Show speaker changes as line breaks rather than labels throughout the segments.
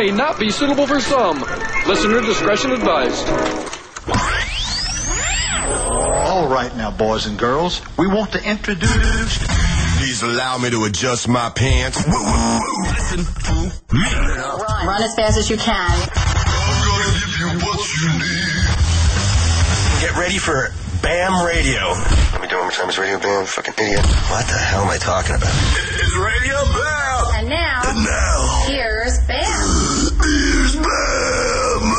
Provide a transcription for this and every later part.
may not be suitable for some. Listener discretion advised.
All right now, boys and girls, we want to introduce...
Please allow me to adjust my pants. Listen to me.
Run as fast as you can.
I'm gonna give you what you need. Get ready for BAM Radio. Let me do it one more time. It's Radio BAM. Fucking idiot. What the hell am I talking about? It's Radio BAM.
And now, here's BAM.
Here's BAM.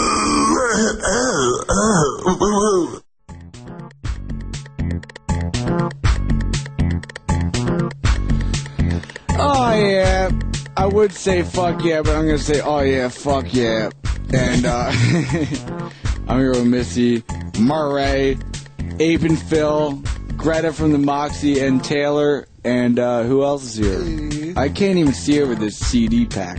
Oh, yeah. I would say fuck yeah, but I'm going to say, oh, yeah, fuck yeah. And I'm here with Missy, Murray, Abe and Phil, Greta from the Moxie, and Taylor. And who else is here? I can't even see over this CD pack.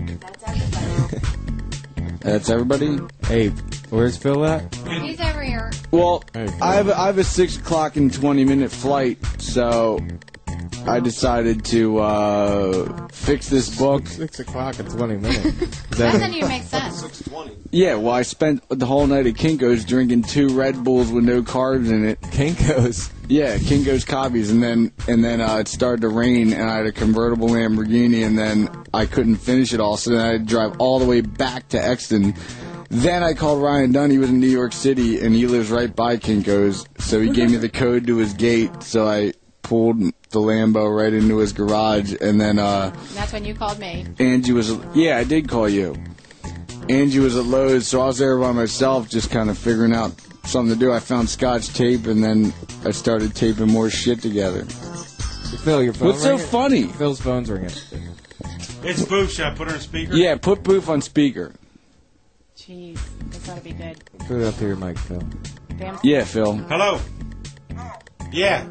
That's everybody?
Abe, where's Phil at?
He's over here.
Well, I have a 6 o'clock and 20-minute flight, so I decided to fix this book.
6 o'clock and 20 minutes.
That doesn't even make sense.
6:20.
Yeah, well, I spent the whole night at Kinko's drinking 2 Red Bulls with no carbs in it.
Kinko's?
Yeah, Kinko's coffees, and then it started to rain, and I had a convertible Lamborghini, and then I couldn't finish it all, so then I had to drive all the way back to Exton. Then I called Ryan Dunn. He was in New York City, and he lives right by Kinko's, so he gave me the code to his gate, so I pulled the Lambo right into his garage, and then
That's when you called me.
Angie was... Yeah, I did call you. Angie was at Lowe's, so I was there by myself just kind of figuring out something to do. I found Scotch tape, and then I started taping more shit together.
Phil, your phone
What's so
ringing?
funny?
Phil's phone's ringing.
It's Boof. Should I put her on speaker?
Yeah, put Boof on speaker.
Jeez, this ought to be good.
Put it up to your mic, Phil.
Bam.
Yeah, Phil.
Hello? Yeah.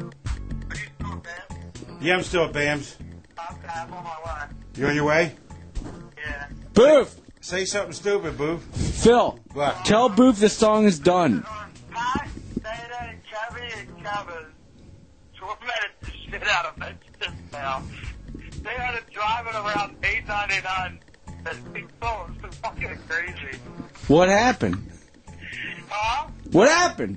Yeah, I'm still at BAM's.
Okay, I'm on my way.
You on your way?
Yeah.
Boof!
Say something stupid, Boof.
Phil,
What?
tell Boof the song is done.
Pat, Data, and Chubby, and Chubbas tormented the shit out of it just now. They had it driving around 899 and big phones. It's fucking crazy.
What happened?
Huh?
What happened?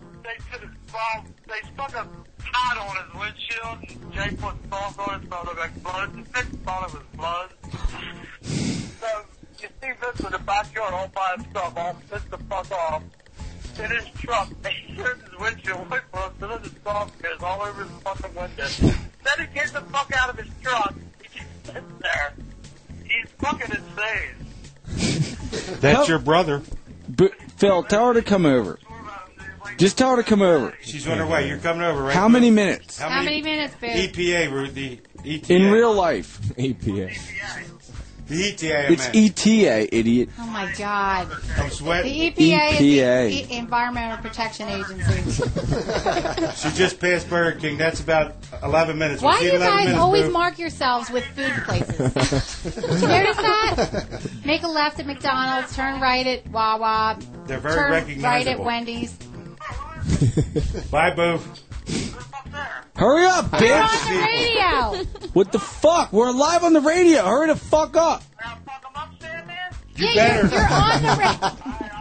They stuck a pad on his windshield, and Jay put salt on it so it looked like blood. The bitch thought it was blood. So, you see this in the backyard all by himself, all pissed the fuck off. In his truck, he turns his windshield wiper up, so there's a dog goes all over his fucking window. Then he gets the fuck out of his truck. He just sits there. He's fucking insane.
That's your brother.
Phil, tell her to come over. Just tell her to come over.
She's on her way. You're coming over, right?
How many minutes?
How many minutes, Boof?
EPA, Ruth. The ETA.
In real life.
EPA.
The ETA,
It's ETA, idiot.
Oh, my God.
I'm sweating.
The EPA
EPA.
is the Environmental Protection Agency.
She just passed Burger King. That's about 11 minutes.
Why
We'll
do
see
you
in 11
guys
minutes,
always
Boof.
mark yourselves with food places? Did you notice that? Make a left at McDonald's, turn right at Wawa,
They're very
turn
recognizable.
right at Wendy's.
Bye, Boof.
Hurry up,
You're on
bitch!
the radio.
What the fuck? We're live on the radio. Hurry the fuck up.
You better.
You're on the radio.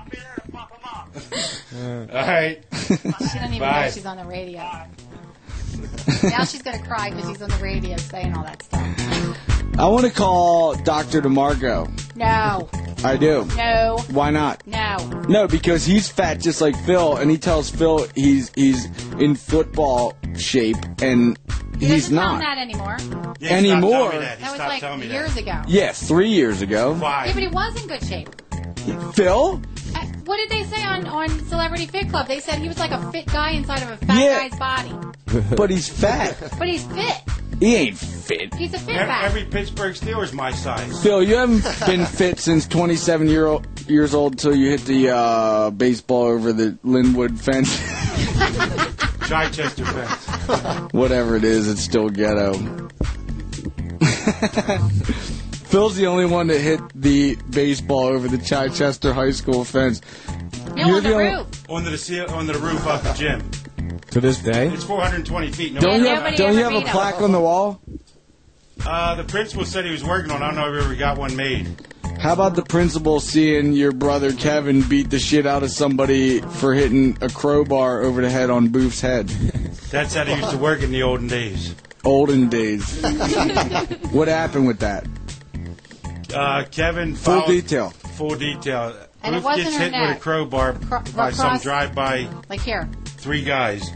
All right.
She doesn't even
Bye.
know she's on the radio. Now she's going to cry because she's on the radio saying all that stuff.
I want to call Dr. DeMarco.
No.
I do.
No.
Why not?
No.
No, because he's fat just like Phil, and he tells Phil he's in football shape, and he's
doesn't tell him
not.
that anymore.
Yeah,
Anymore?
Stop telling me that. He
That was
stopped
like
telling me
years
that.
ago.
Yeah, 3 years ago.
Why?
Yeah, but he was in good shape.
Phil?
What did they say on Celebrity Fit Club? They said he was like a fit guy inside of a fat
Yeah.
guy's body.
But he's fat.
But he's fit.
He ain't fit.
He's a fit guy.
Every Pittsburgh Steelers my size.
Phil, you haven't been fit since 27 years old until you hit the baseball over the Linwood fence.
Chichester fence.
Whatever it is, it's still ghetto. Phil's the only one that hit the baseball over the Chichester High School fence.
No, on the roof.
On the roof of the gym.
To this day?
It's 420 feet.
Don't you have a plaque on the wall?
The principal said he was working on it. I don't know if he ever got one made.
How about the principal seeing your brother Kevin beat the shit out of somebody for hitting a crowbar over the head on Boof's head?
That's how they used to work in the olden days.
Olden days. What happened with that?
Kevin
Full
followed-
detail.
Full detail.
And it
Boof
wasn't
gets
her
hit with
neck.
a crowbar by some
across-
drive-by
Like here.
3 guys.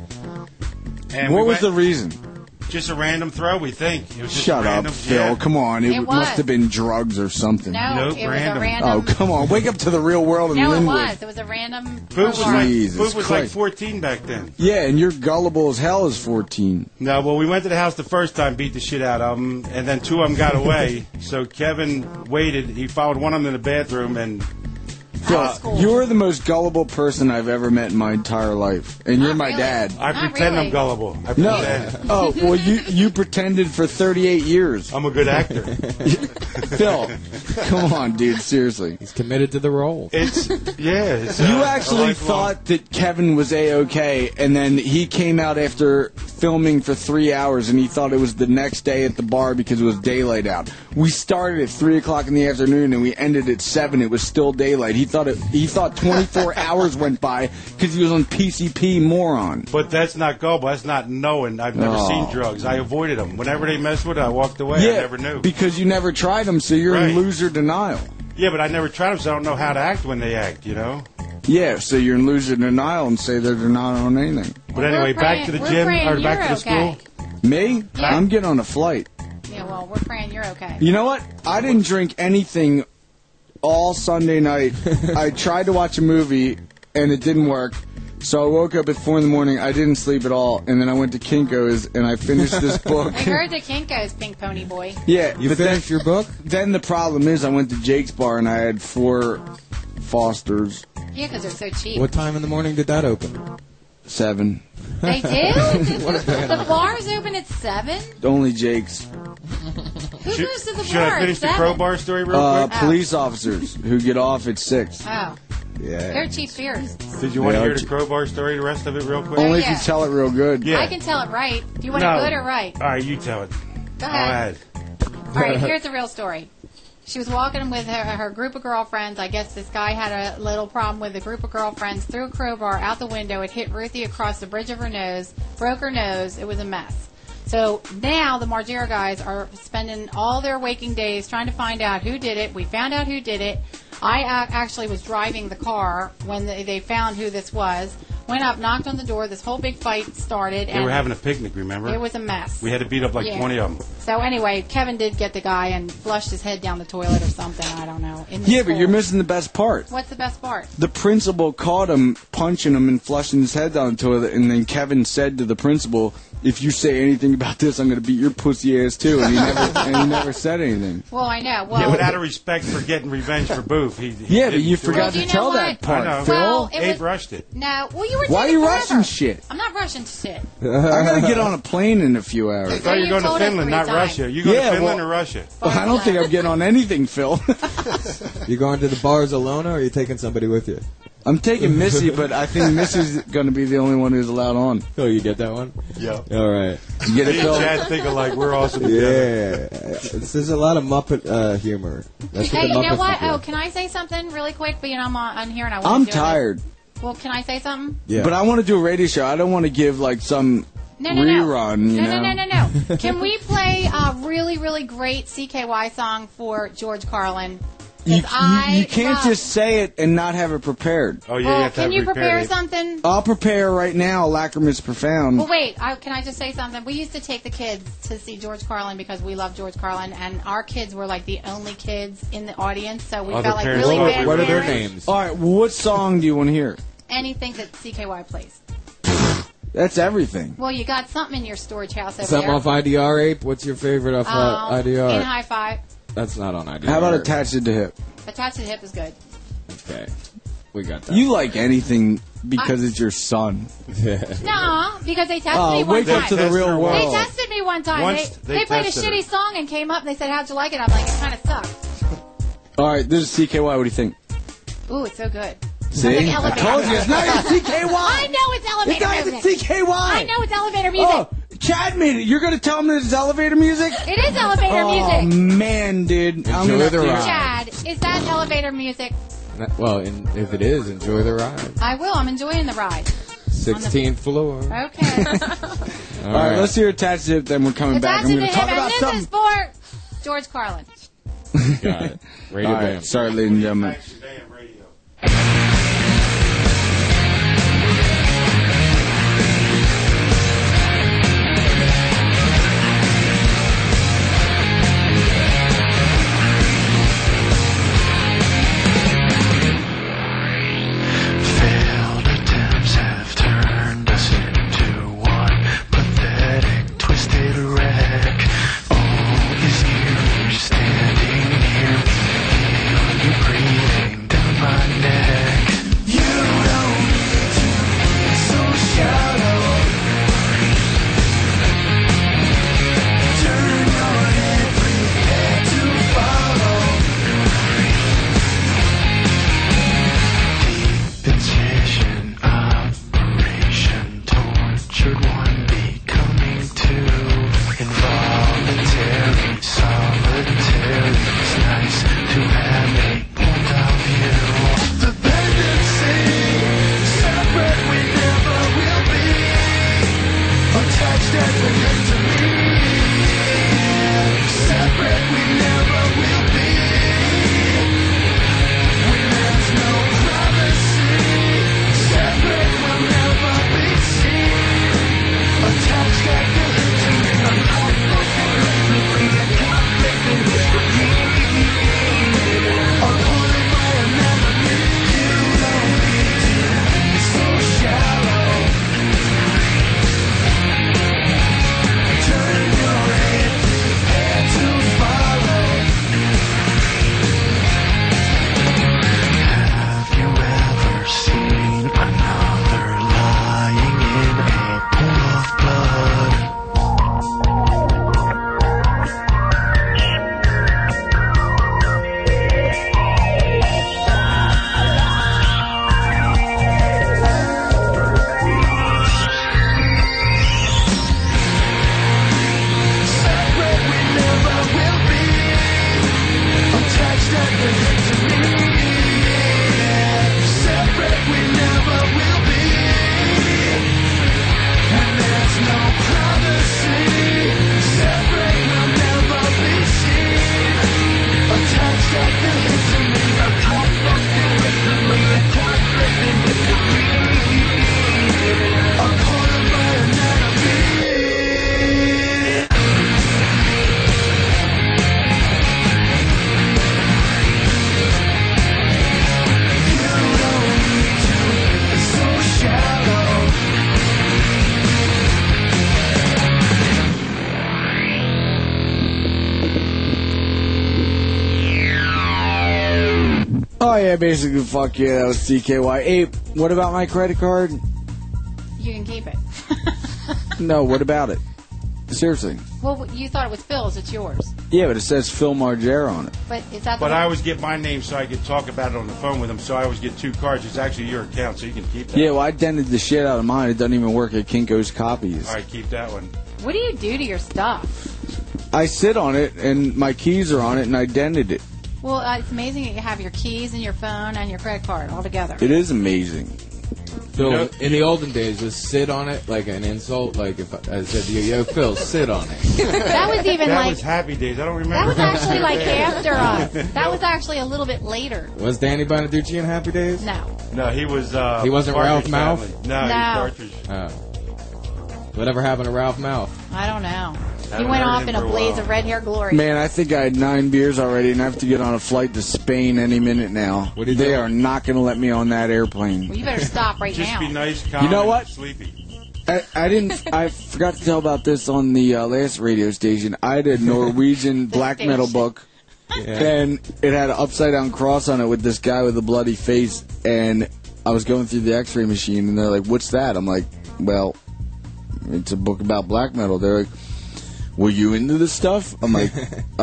And
What
we
was the
went-
reason?
Just a random throw, we think. It was just
Shut
random,
up, Phil.
yeah.
Come on. It
It
must
was.
have been drugs or something.
No,
Nope,
it was
random.
a random.
Oh, come on. Wake up to the real world in
No, it
Linwood.
was. It was a random.
Boof was,
crowbar.
like,
Jesus
Boof was like
Christ.
14 back then.
Yeah, and you're gullible as hell as 14.
No, well, we went to the house the first time, beat the shit out of them, and then 2 of them got away. So Kevin waited. He followed one of them in the bathroom, and
School.
You're the most gullible person I've ever met in my entire life. And you're
Not
my
really.
dad.
I
Not
pretend
really.
I'm gullible. I
No.
pretend.
Oh, well, you pretended for 38 years.
I'm a good actor.
Phil, come on, dude. Seriously.
He's committed to the role.
It's It's,
You
a
actually
lifelong-
thought that Kevin was A-okay, and then he came out after filming for 3 hours, and he thought it was the next day at the bar because it was daylight out. We started at 3 o'clock in the afternoon, and we ended at 7. It was still daylight. He thought 24 hours went by because he was on PCP, moron.
But that's not gullible. That's not knowing. I've never
No.
seen drugs. I avoided them. Whenever they messed with it, I walked away. I never knew.
because you never tried them, so you're in
Right.
loser denial.
Yeah, but I never tried them, so I don't know how to act when they act, you know?
Yeah, so you're in loser denial and say that they're not on anything.
But anyway, back to the gym, or back to the school.
Me?
Yeah.
I'm getting on a flight.
Yeah, well, we're praying you're okay.
You know what? I didn't drink anything all Sunday night. I tried to watch a movie, and it didn't work. So I woke up at 4 in the morning. I didn't sleep at all, and then I went to Kinko's, and I finished this book.
I heard the Kinko's, Pink Pony Boy.
Yeah,
You
but
finished your book?
Then the problem is I went to Jake's bar, and I had 4 Fosters.
Yeah, because they're so cheap.
What time in the morning did that open?
7.
They do? The bar's open at 7?
Only Jake's.
Who goes to the
Should
bar
I finish
at
the
7?
crowbar story real quick?
Police officers who get off at 6.
Oh,
Yeah.
they're cheap beers.
Did you want to
Yeah,
hear
I'll
the crowbar story, the rest of it, real quick?
Only if
yeah.
you tell it real good.
Yeah.
I can tell it right. Do you want
No.
it good or right?
All right, you tell it.
Go
Go
ahead.
ahead.
All right, here's the real story. She was walking with her group of girlfriends. I guess this guy had a little problem with a group of girlfriends. Threw a crowbar out the window. It hit Ruthie across the bridge of her nose. Broke her nose. It was a mess. So now the Margera guys are spending all their waking days trying to find out who did it. We found out who did it. I actually was driving the car when they found who this was. Went up, knocked on the door. This whole big fight started.
They
and
were having a picnic, remember?
It was a mess.
We had to beat up like
Yeah.
20 of them.
So anyway, Kevin did get the guy and flushed his head down the toilet or something. I don't know. In the
Yeah, but
school.
you're missing the best part.
What's the best part?
The principal caught him punching him and flushing his head down the toilet, and then Kevin said to the principal, "If you say anything about this, I'm going to beat your pussy ass too." And he never said anything.
Well, I know. Well,
Yeah, but out of respect for getting revenge for Boof, he
Yeah, but
didn't
you
do
forgot
it.
do you
to
know
tell
what?
that part,
I know.
Phil.
Well, it
Abe
was-
rushed it.
no. Well, you were.
Why are
taking
you
forever.
rushing shit?
I'm not rushing shit.
I got to get on a plane in a few hours.
I thought you were
you
going to
told us
Finland,
3
not
times.
Russia. You going
Yeah,
to Finland
well-
or Russia?
I don't think I'm getting on anything, Phil.
You going to the bars alone, or are you taking somebody with you?
I'm taking Missy, but I think Missy's going to be the only one who's allowed on.
Oh, you get that one?
Yeah.
All right.
You get it,
Me and
Phil?
Chad think alike. We're awesome together.
Yeah. There's a lot of Muppet humor. That's what
Hey,
the
you know
Muppets
what?
do.
Oh, can I say something really quick? But I'm on here and I want
I'm
to do
tired,
This. Well, can I say something?
Yeah.
but I want to do a radio show. I don't want to give like some rerun, you know?
No. Can we play a really, really great CKY song for George Carlin? 'Cause
You can't
love-
just say it and not have it prepared.
Oh, yeah,
Well,
you have to
can
have
you prepare
prepared.
something?
I'll prepare right now, Lacrymus Profound.
Well, wait. Can I just say something? We used to take the kids to see George Carlin because we love George Carlin, and our kids were like the only kids in the audience, so we
Other
felt like
parents
really
love
bad
it.
What are their
parents.
names?
All right, well, what song do you want to hear?
Anything that CKY plays.
That's everything.
Well, you got something in your storage house over
Something
there.
off IDR, Ape? What's your favorite off IDR?
In High Five.
That's not on IDR.
How about Attached to the Hip?
Attached to the Hip is good.
Okay. We got that.
You like anything because it's your son.
No, because they tested
Oh,
me one
wake
time.
up to the real
They
world.
tested me one time.
Once
They
they
played a
tested
shitty
her.
song and came up and they said, "How'd you like it?" I'm like, "It kind of sucked."
All right, this is CKY. What do you think?
Ooh, it's so good.
See?
like
I
elevator
told you, it's not even CKY.
I know it's elevator
It's not even
music.
CKY.
I know it's elevator music.
Oh, Chad made it. You're going to tell him that it's elevator music?
It is elevator
Oh,
music.
man, dude. I'm
Enjoy
gonna
the
have to-
ride.
Chad, Is that elevator music?
Well, if it is, enjoy the ride.
I will. I'm enjoying the ride.
16th floor.
Okay.
All right, let's hear Attached to Hip, then we're coming back. I'm going to talk about
this
something.
is for George Carlin.
Got it. Radio
All right,
Bam.
sorry, ladies and gentlemen.
Failed attempts have turned us into one pathetic, twisted wreck. All is you standing near me, feel you breathing down my neck. You don't need to be so shallow. Turn your head, prepare to follow. Incision, operation, tortured one becoming two. Involuntary, solitary, it's nice to have a point of view. Dependency, separate we never will be. Attached as we hate to me. Separate we never will be. When there's no privacy. Separate will never be seen. Attached at the hip to me. A conflict in history. A conflict in history. A part of my anatomy. You don't need to be so shallow. Turn your head, prepare to follow. Have you ever seen another lying in a pool of blood? Separate we never will be. Attached at the hip to me. Separate we never will be. And there's no privacy. Separate will never be seen. Attached at the hip to me. A conflict in history. A conflict in history. A part of my anatomy. You don't need to be so shallow.
Oh, yeah, basically, fuck yeah, that was CKY. Hey, what about my credit card?
You can keep it.
No, what about it? Seriously.
Well, you thought it was Phil's. It's yours.
Yeah, but it says Phil Margera on it.
But is that the
But
one?
I always get my name so I could talk about it on the phone with him, so I always get 2 cards. It's actually your account, so you can keep that.
Yeah, well, I dented the shit out of mine. It doesn't even work at Kinko's Copies.
All right, keep that one.
What do you do to your stuff?
I sit on it, and my keys are on it, and I dented it.
Well, it's amazing that you have your keys and your phone and your credit card all together.
It is amazing.
Phil, in the olden days, was sit on it like an insult? Like if I said to you, yo, Phil, sit on it.
That was even
That
like
was Happy Days. I don't
that
remember.
was actually like after us. That was actually a little bit later.
Was Danny Bonaducci in Happy Days?
No.
No, he was.
He wasn't Ralph
Partridge
Mouth?
Family. No, he
No.
was Partridge.
Whatever happened to Ralph Mouth?
I don't know. He
Haven't
went
heard
off
him
in a
for a
blaze
while.
of red hair glory.
Man, I think I had 9 beers already, and I have to get on a flight to Spain any minute now.
What are you
They
doing?
are not going to let me on that airplane.
Well, you better stop right
Just
now.
be nice, calm,
You know what?
and sleepy.
I didn't. I forgot to tell about this on the last radio station. I had a Norwegian black metal book, and it had an upside down cross on it with this guy with a bloody face. And I was going through the X-ray machine, and they're like, "What's that?" I'm like, "Well, it's a book about black metal." They're like, "Were you into this stuff?" I'm like,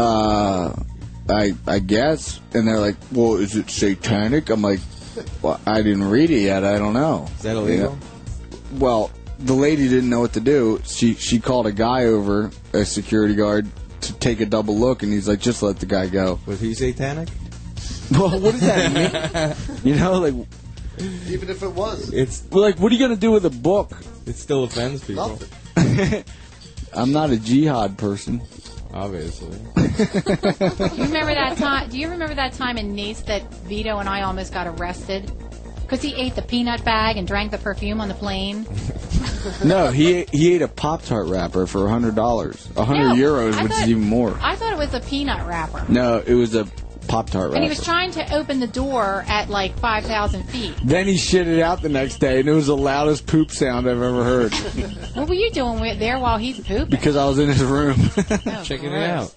I guess." And they're like, "Well, is it satanic?" I'm like, "Well, I didn't read it yet. I don't know."
Is that illegal?
Well, the lady didn't know what to do. She called a guy over, a security guard, to take a double look, and he's like, "Just let the guy go."
Was he satanic?
Well, what does that mean? You know, like,
Even if it was.
It's
well, like, what are you gonna do with a book?
it still offends people,
Nothing.
I'm not a jihad person.
obviously.
Do you remember that time? Do you remember that time in Nice that Vito and I almost got arrested because he ate the peanut bag and drank the perfume on the plane?
No, he ate a Pop-Tart wrapper for $100, €100,
I
which
thought-
is even more.
I thought it was a peanut wrapper.
No, it was a Pop-Tart wrapper.
And he was trying to open the door at like 5,000 feet.
Then he shit it out the next day, and it was the loudest poop sound I've ever heard.
What were you doing there while he's pooping?
Because I was in his room.
Checking it out.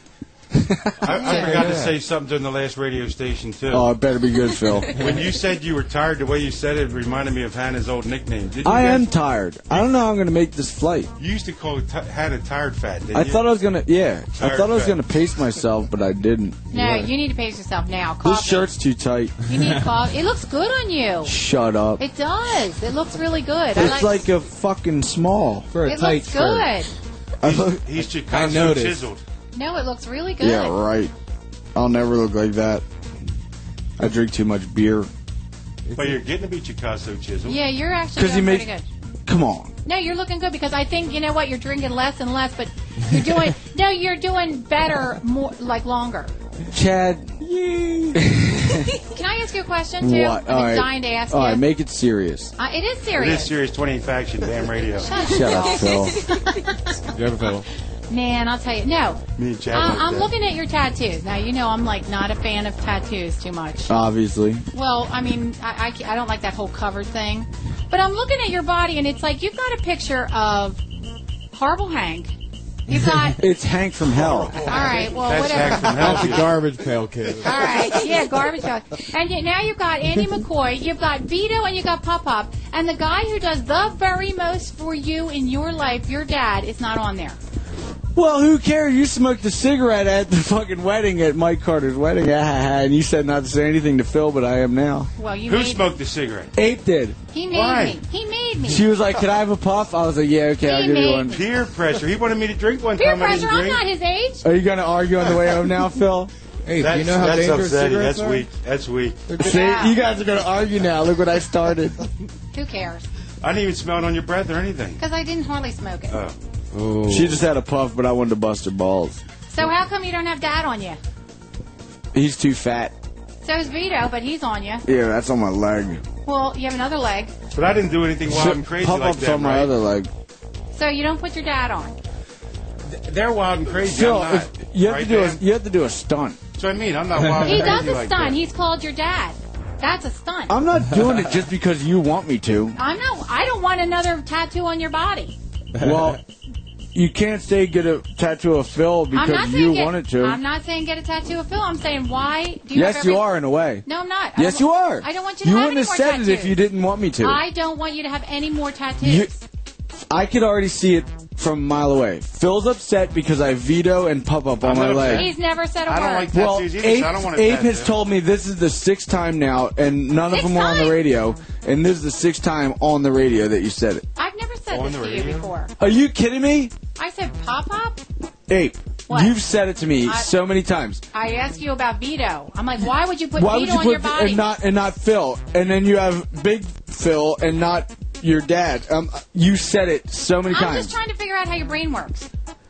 I forgot to say something during the last radio station, too.
Oh, it better be good, Phil.
When you said you were tired, the way you said it reminded me of Hannah's old nickname. Did you
I
guys-
am tired. I don't know how I'm going to make this flight.
You used to call Hannah tired fat, didn't
I
you?
thought I was going to, I
Tired
thought I was
fat.
going to pace myself, but I didn't.
No, you need to pace yourself now.
This
Coffee.
shirt's too tight.
You need coffee. It looks good on you.
Shut up.
It does. It looks really good.
It's like a fucking small.
For a
it
tight
looks
shirt.
good.
He's
I
Chicago
noticed.
chiseled.
No, it looks really good.
Yeah, right. I'll never look like that. I drink too much beer.
But you're getting to be Chicago chiseled.
Yeah, you're actually
'Cause he
doing
makes-
pretty good.
Come on.
No, you're looking good because I think, you know what, you're drinking less and less, but you're doing, no, you're doing better, more, like longer.
Chad.
Can I ask you a question, too?
What?
I've been dying to ask
All
you.
right, make it serious.
It is
It
serious.
is serious 20 Faction, damn radio.
Shut up, Phil.
You ever feel?
Man, I'll tell you. No.
Me and Chad like
I'm
that.
looking at your tattoos. Now, you know I'm, like, not a fan of tattoos too much.
Obviously.
Well, I mean, I don't like that whole covered thing. But I'm looking at your body, and it's like you've got a picture of Horrible Hank. You've got...
It's Hank from Hell.
All right, well,
That's
whatever.
Hank from
That's a
Hell.
garbage pail kid.
All right, yeah, garbage truck. And now you've got Andy McCoy, you've got Vito, and you've got Pop-Pop. And the guy who does the very most for you in your life, your dad, is not on there.
Well, who cares? You smoked a cigarette at the fucking wedding, at Mike Carter's wedding, and you said not to say anything to Phil, but I am now.
Well, you
Who
made
smoked the cigarette?
Ape did.
He made
Why?
me. He made me.
She was like, "Can I have a puff?" I was like, "Yeah, okay, I'll
He
give you
made
one."
me.
Peer pressure. He wanted me to drink one
Peer
time. I
pressure,
didn't
I'm
drink.
not his age.
Are you going to argue on the way home now, Phil?
Hey, do
That's,
you know how
that's
dangerous
upsetting.
cigarettes
That's
are?
weak. That's weak.
See, you guys are going to argue now. Look what I started.
Who cares?
I didn't even smell it on your breath or anything.
Because I didn't hardly smoke it.
Oh.
Oh.
She just had a puff, but I wanted to bust her balls.
So how come you don't have dad on you?
He's too fat.
So's Vito, but he's on you.
Yeah, that's on my leg.
Well, you have another leg,
But I didn't do anything wild and crazy
Pop
like
up's
that,
on my
right?
other leg.
so you don't put your dad on.
They're wild and crazy.
Phil,
I'm not.
if you have
Right,
to do
Dan?
you have to do a stunt.
That's what I mean. I'm not wild
He
and
does
crazy
a
like
stunt.
that.
He's called your dad. That's a stunt.
I'm not doing it just because you want me to.
I don't want another tattoo on your body.
Well, you can't say get a tattoo of Phil
I'm not
because
saying
you
get,
wanted to.
I'm not saying get a tattoo of Phil. I'm saying why do you
Yes,
have every...
you are in a way.
No, I'm not. I
Yes,
don't
you
wa-
are.
I don't want you to
You
have
wouldn't
any
have
more
said
tattoos.
it if you didn't want me to.
I don't want you to have any more tattoos.
You- I could already see it from a mile away. Phil's upset because I veto and pop up on
I'm
my
not
leg.
upset.
He's never said a
I
word.
don't like
Well,
tattoos either,
Ape,
so I don't want a
Ape
tattoo.
has told me this is the 6th time now, and none of
Sixth
them were on the
time?
radio, and this is the 6th time on the radio that you said it.
I've never said
On
this
the
to you
radio?
before.
Are you kidding me?
I said pop-up?
Ape,
What?
you've said it to me
I-
so many times.
I asked you about Vito. I'm like, why would you put
Why would
Vito
you
on your
put
body?
and not Phil, and then you have Big Phil and not your dad? You said it so many
I'm
times
just trying to figure out how your brain works.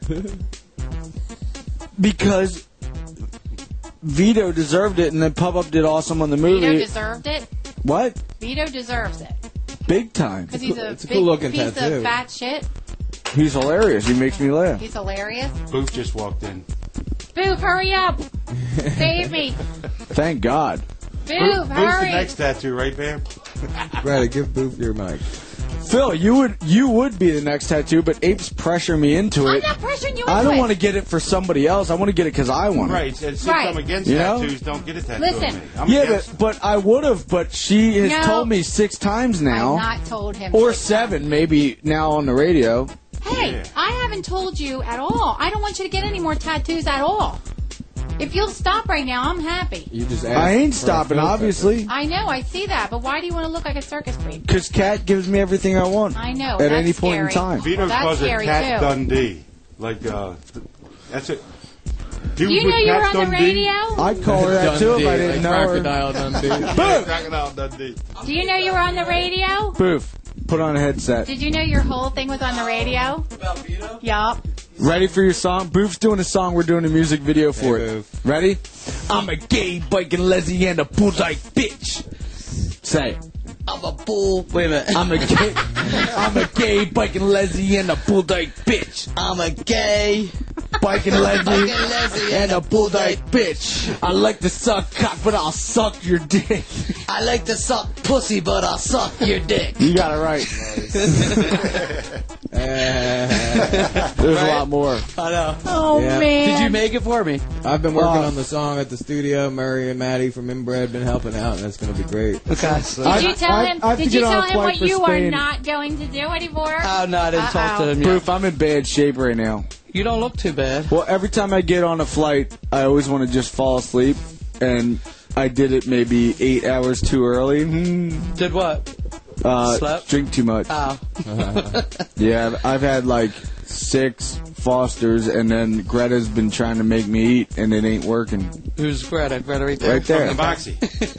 because Vito deserved it, and then Pop Up did awesome on the movie.
Vito deserved it.
What?
Vito deserves it.
Big time.
Because he's a
It's a
big
cool-looking
piece
tattoo.
of fat shit.
He's hilarious. He makes me laugh.
He's hilarious.
Booth just walked in.
Boof, hurry up. Save me.
Thank God.
Boof,
Booth's the
hurry.
next tattoo, right, Bam?
Brady, give Boop your mic.
Phil, you would be the next tattoo, but Ape's pressure me into
I'm
it.
not pressuring you
I
into
don't
it.
want to get it for somebody else. I want to get it because I want it.
Right. And since
Right.
I'm against
You know?
tattoos, don't get a tattoo
Listen.
of me. I'm
Yeah,
against
but I would have. But she has
No.
told me 6 times now,
I've not told him.
or 7 maybe now on the radio.
Hey,
Yeah.
I haven't told you at all. I don't want you to get any more tattoos at all. If you'll stop right now, I'm happy.
You just
I ain't
asked for a
stopping,
Phil
obviously,
I know, I see that, but why do you want to look like a circus freak?
because Kat gives me everything I want.
I know.
At
that's
any point
scary.
in time.
Vito
Well, that's
calls it
scary,
Cat
too.
Dundee. Like, that's it.
Do you know you're on the radio?
I'd call her that too if I didn't know her.
Crocodile Dundee.
Crocodile Dundee.
Do you know you were on the radio?
Boof. Put on a headset.
Did you know your whole thing was on the radio? About Vito? Yup.
Ready for your song? Boof's doing a song. We're doing a music video for it.
Boof.
Ready? I'm a gay biking lesbian, a bullseye bitch. Say it.
I'm a bull. Wait a minute.
I'm a gay biking lesbian, a bulldog bitch.
I'm a gay
biking lesbian
and a bulldog
bitch. I like to suck cock, but I'll suck your dick.
I like to suck pussy, but I'll suck your dick.
You got it right. There's a lot more.
I know.
Oh,
Yeah.
man.
Did you make it for me?
I've been working on the song at the studio. Murray and Maddie from Inbred been helping out, and it's going to be great.
Okay.
Did you tell him?
I have to
Did you
get on
tell
a
him
flight
what
for
you are
Spain.
not going to do anymore?
Oh, no, I didn't talk to him yet.
Proof, I'm in bad shape right now.
You don't look too bad.
Well, every time I get on a flight, I always want to just fall asleep, and I did it maybe 8 hours too early.
Did what? Slept?
Drink too much.
Oh.
Yeah, I've had like 6 Fosters, and then Greta's been trying to make me eat, and it ain't working.
Who's Greta? Greta right there?
Right there.
From the Boxy.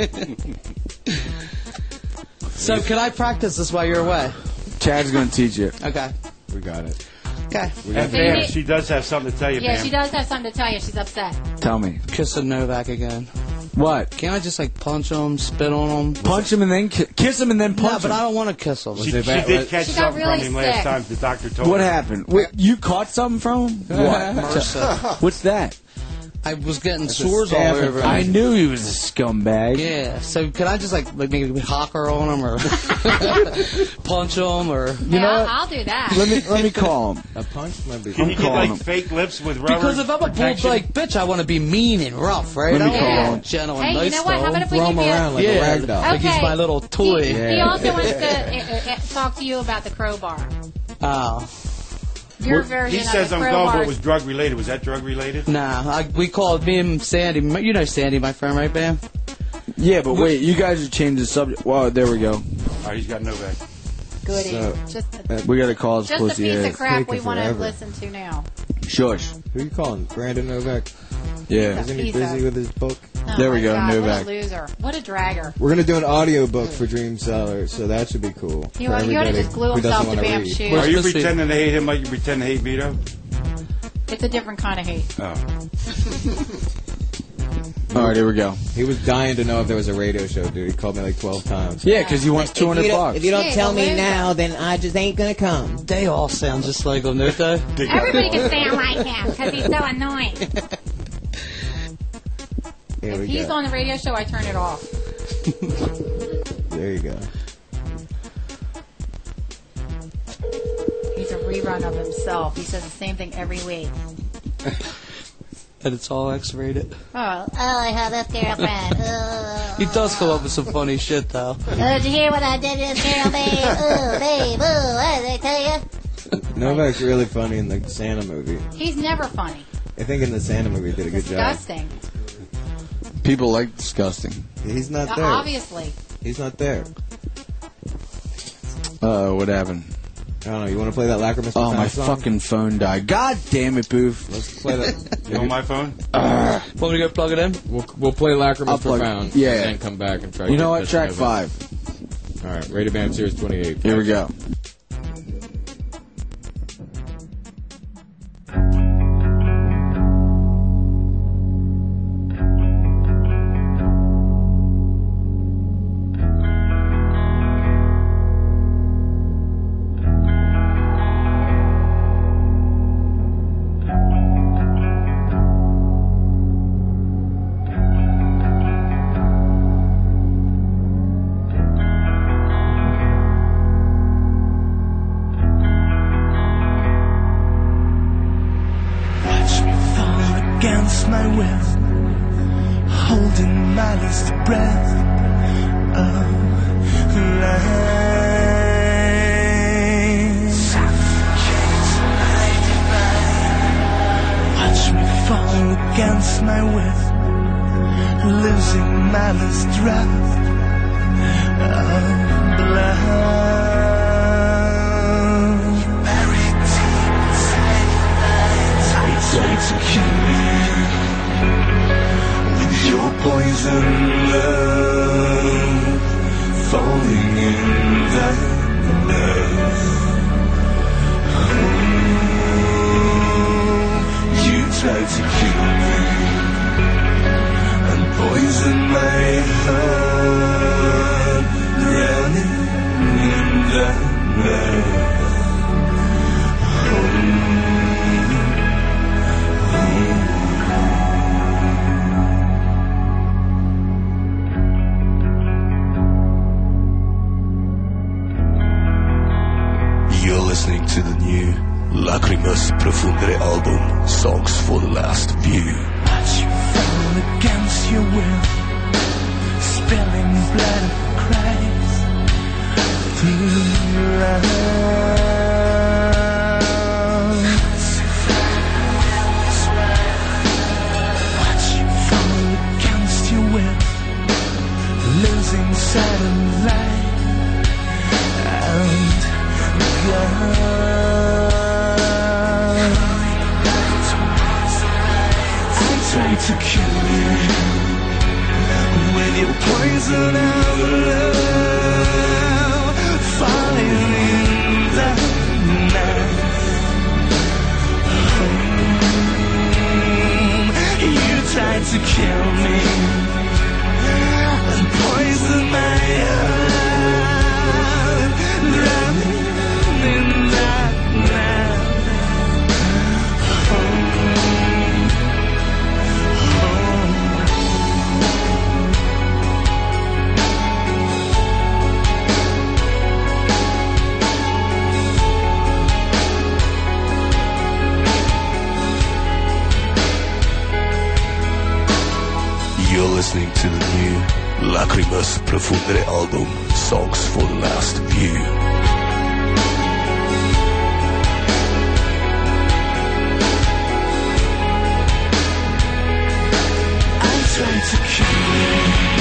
So, can I practice this while you're away?
Chad's going to teach you.
Okay.
We got it.
Okay.
And Bam, she does have something to tell you,
Yeah,
Bam.
she does have something to tell you. She's upset.
Tell me.
Kissing Novak again.
What?
Can't I just, like, punch him, spit on him?
Punch him and then kiss him and then punch
No, but
him.
I don't want to kiss him.
She did catch
She got
something
really
from him last
sick.
time. The doctor told
What
her.
happened? Wait, you caught something from him? What?
MRSA.
What's that?
I was getting
That's a
sores all
staph
over him.
I knew he was a scumbag.
Yeah, so can I just like maybe hocker on him or punch him or
You know what?
I'll do that.
Let me call him.
A punch might be.
Can you get
calling
like
him.
fake lips with rubber
because if I'm a
protection?
bulldog bitch, I want to be mean and rough, right?
Let me
I don't
call
want
him.
gentle and
Hey, you
nice
know what? How about if we
Throw
give
him
you
around like a rag doll.
like he's
Okay.
my little toy.
He also wants to talk to you about the crowbar.
Oh,
Your version
He says
of
I'm
the
going, but
crowbar.
it was drug related. Was that drug related?
nah. We called me and Sandy. You know Sandy, my friend, right, Bam?
Yeah, but wait, you guys are changing the subject. Well, there we go.
All right, he's got Novak.
Goody.
So-
just
We got to call his
just a
pussy
piece
ass.
of crap we
taking
want to
forever.
listen to now.
Shush.
Who you calling? Brandon Novak?
Yeah.
Isn't he
He's a-
busy with his book?
Oh
There we
my
go,
God,
Novak.
What a loser. What a dragger.
We're gonna do an audio book for Dream Seller, so that should be cool.
He
for
ought to
everybody
just glue
who doesn't
himself to
wanna
Bam's
read.
shoes.
Are you
supposed to be-
pretending to hate him like you pretend to hate Vito?
It's a different kind of hate.
Oh.
All right, here we go.
He was dying to know if there was a radio show, dude. He called me like 12 times.
Yeah, because he wants $200.
If you don't
Yeah,
tell
the
me
loser.
now, then I just ain't gonna come.
They all sound just like him, don't they?
Everybody can sound like him because he's so annoying.
Here
If
we
he's
go.
on the radio show, I turn it off.
There you go.
He's a rerun of himself. He says the same thing every week.
And it's all X-rated.
I have this girlfriend.
He does come up with some funny shit, though.
Did you hear what I did to this girl, babe? Ooh, babe, ooh, what did I tell you?
Novak's really funny in the Santa movie.
He's never funny.
I think in the Santa movie he did a good job.
Disgusting.
People like disgusting.
He's not there.
Obviously.
He's not there.
What happened?
I don't know. You want to play that Lacrimus
Oh, my
song?
fucking phone died. God damn it, Boof.
Let's play that.
You on my phone?
Want me to go plug it in?
We'll play Lacrimus
I'll plug-
Profound.
yeah.
And then come back and try.
You
to
know
get
what? Track
Mr. Novak.
5.
All right. Radio Band Series 28.
Here we go.
Watch me fall against my will, holding my last breath of life. Suffocates my divine. Watch me fall against my will, losing my last drop of blood. Buried deep inside your veins, it's like to kill me.
Lacrimus Profundere album, Songs for the Last View.
But you fell against your will, spilling blood of Christ through your eyes. But you fall against your will, losing sight of life and God. Tried to kill you when you poison out love, falling in the night. You tried to kill me and poison my heart, drowning in that night.
You're listening to the new Lacrimus Profundere album, Songs for the Last View.
I tried to kill you.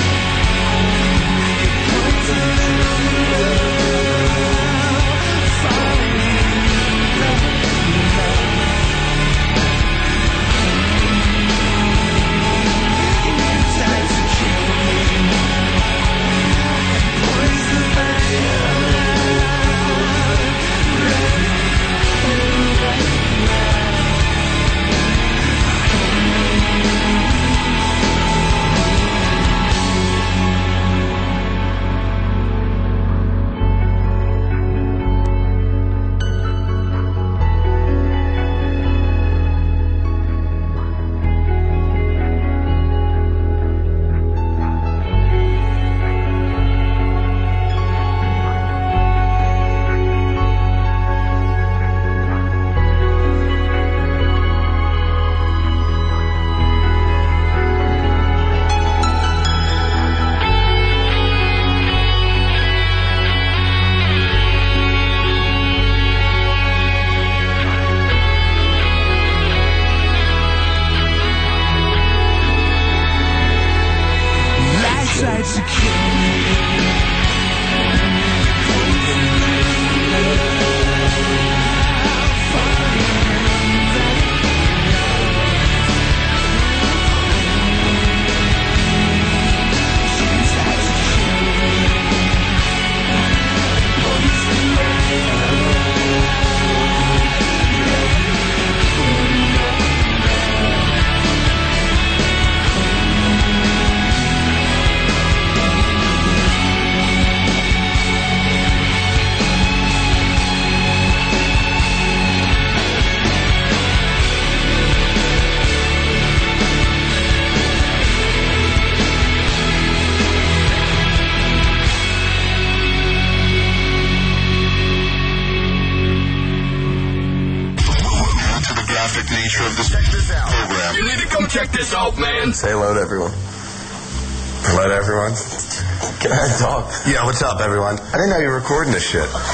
Check this out, man. Say hello to everyone. Hello to everyone. Can I talk? Yeah, what's up, everyone? I didn't know you were recording this shit. I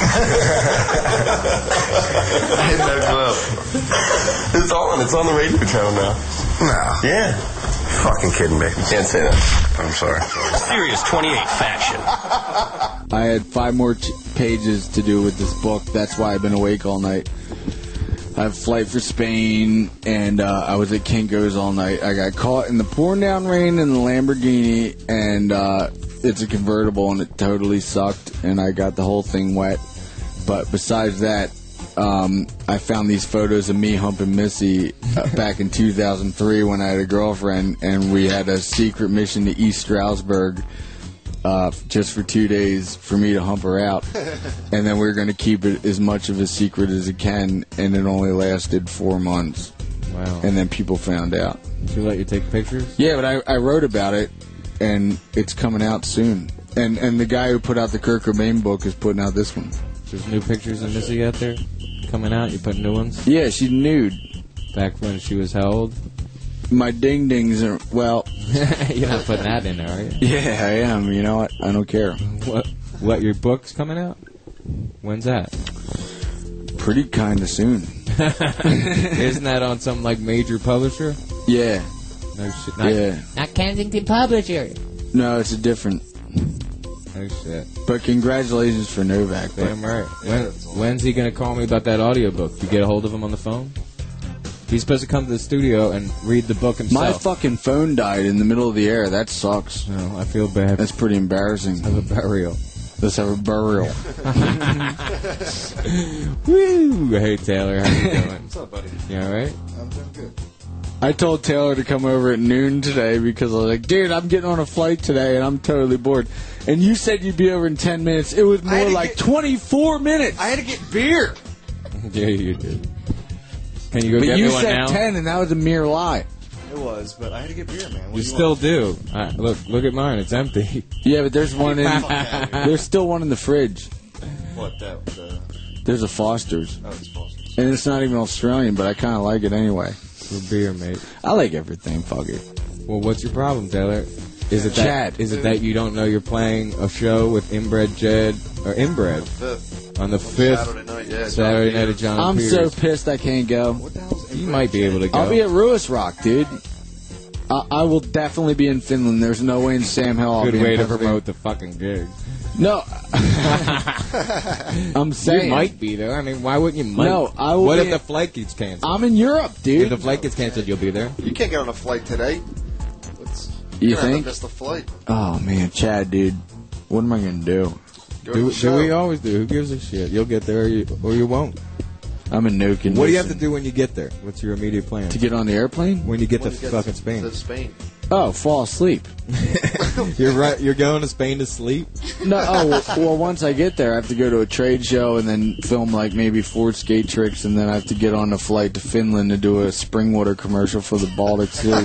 had no clue. It's on. It's on the radio channel now. No. Yeah. Fucking kidding me. You can't say that. I'm sorry.
Serious 28 faction.
I had 5 more pages to do with this book. That's why I've been awake all night. I have a flight for Spain, and I was at Kinko's all night. I got caught in the pouring down rain in the Lamborghini, and it's a convertible, and it totally sucked, and I got the whole thing wet. But besides that, I found these photos of me humping Missy back in 2003 when I had a girlfriend, and we had a secret mission to East Stroudsburg just for 2 days for me to hump her out. And then we were going to keep it as much of a secret as it can, and it only lasted 4 months.
Wow.
And then people found out.
Did you let you take pictures?
Yeah, but I wrote about it, and it's coming out soon. And the guy who put out the Kurt Cobain book is putting out this one.
There's new pictures of Missy out there? coming out? You put new ones?
Yeah, she's nude.
Back when she was how old?
My ding-dings are, well...
You're not putting that in there, are you?
Yeah, I am. You know what? I don't care.
What, your book's coming out? When's that?
Pretty kind of soon.
Isn't that on some, like, major publisher?
Yeah.
No shit. Not,
Not Kensington Publisher.
No, it's a different...
No shit.
But congratulations for Novak.
Damn right. When's he going to call me about that audiobook? You get a hold of him on the phone? He's supposed to come to the studio and read the book himself.
My fucking phone died in the middle of the air. That sucks.
No, I feel bad.
That's pretty embarrassing.
Have a burial.
Let's have a burial.
Woo! Hey, Taylor. How you doing?
What's up, buddy?
You all right?
I'm doing good.
I told Taylor to come over at noon today because I was like, dude, I'm getting on a flight today and I'm totally bored. And you said you'd be over in 10 minutes. It was more like 24 minutes.
I had to get beer.
Yeah, you did. Can you go
But
get
you
me one
said
now?
10 and that was a mere lie.
It was, but I had to get beer, man. What
You
do
still
want?
do. Look at mine. It's empty.
Yeah, but there's one in... there's still one in the fridge.
What, that?
There's a Foster's.
Oh, it's Foster's.
And it's not even Australian, but I kind of like it anyway.
For beer, mate.
I like everything, fuck it.
Well, what's your problem, Taylor? Is it
Chad.
Is it that you don't know you're playing a show with Inbred Jed or Inbred on the 5th
Saturday night, yeah.
Saturday night at John
I'm
Peters?
so pissed I can't go.
What the hell's
You might be able to go.
I'll be at Ruis Rock, dude. I will definitely be in Finland. There's no way in Sam Hell I'll
Good
be in
way to
Pennsylvania.
promote the fucking gig.
No. I'm saying.
You might be there. I mean, why wouldn't you? Might?
No, I will
What
be
if the
in-
flight gets canceled?
I'm in Europe, dude.
If the flight gets canceled, you'll be there.
You can't get on a flight today.
You
You're gonna have
think?
to miss the flight.
Oh, man, Chad, dude. What am I going to do?
Go to the
Do
show.
we always do? Who gives a shit? You'll get there or you won't.
I'm in no condition.
What do you have to do when you get there? What's your immediate plan?
To get on the airplane?
When you get
When
to
you get
fucking Spain.
To Spain.
Oh, fall asleep.
You're right. You're going to Spain to sleep?
No, well, once I get there, I have to go to a trade show and then film like maybe 4 skate tricks, and then I have to get on a flight to Finland to do a Springwater commercial for the Baltic Sea.